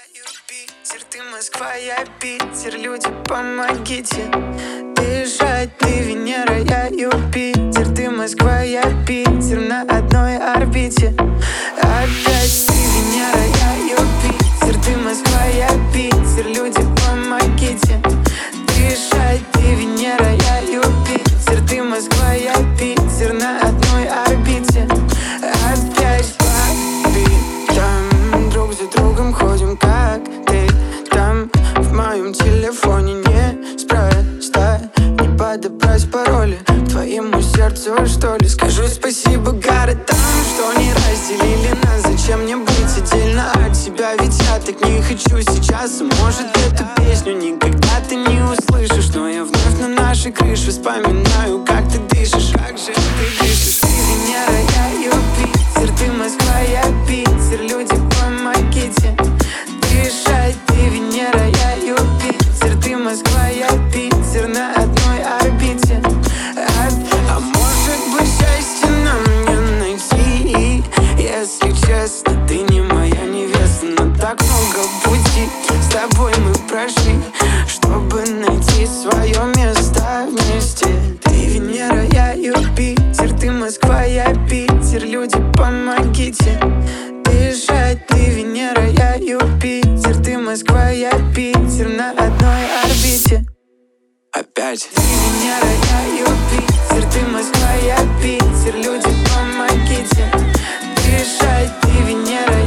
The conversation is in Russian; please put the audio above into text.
Юпитер, ты Москва, я Питер. Люди, помогите дышать. Ты Венера, я Юпитер. Ты Москва, я Питер. На одной орбите. Опять ты Венера, я Юпитер. Ты Москва, я Питер. Люди, помогите дышать. Ты Венера, я Юпитер. Ты Москва, я Питер. На одной орбите. Опять там друг за другом ходим, как ты там. В моем телефоне неспроста не подобрать пароли к твоему сердцу, что ли. Скажу спасибо городам, что не разделили нас. Зачем мне быть отдельно от тебя? Ведь я так не хочу сейчас. Может, эту песню никогда ты не услышишь, но я вновь на нашей крыше вспоминаю, как ты дышишь. Как же ты дышишь? Ты Венера, я Юпитер. Ты Москва, я Питер. Люди, помогите дышать. Ты Венера, я Юпитер. Ты Москва, я Питер. На одной орбите. А может быть, счастье нам не найти? Если честно, ты не моя невеста, но так много пути с тобой мы прошли, чтобы найти свое место вместе. Ты Венера, я Юпитер. Ты Москва, я Питер. Люди, помогите дышать. Ты Венера, я Юпитер. Ты Москва, я Питер. На одной орбите. Опять ты Венера, я Юпитер. Ты Москва, я Питер. Люди, помогите дышать. Ты Венера,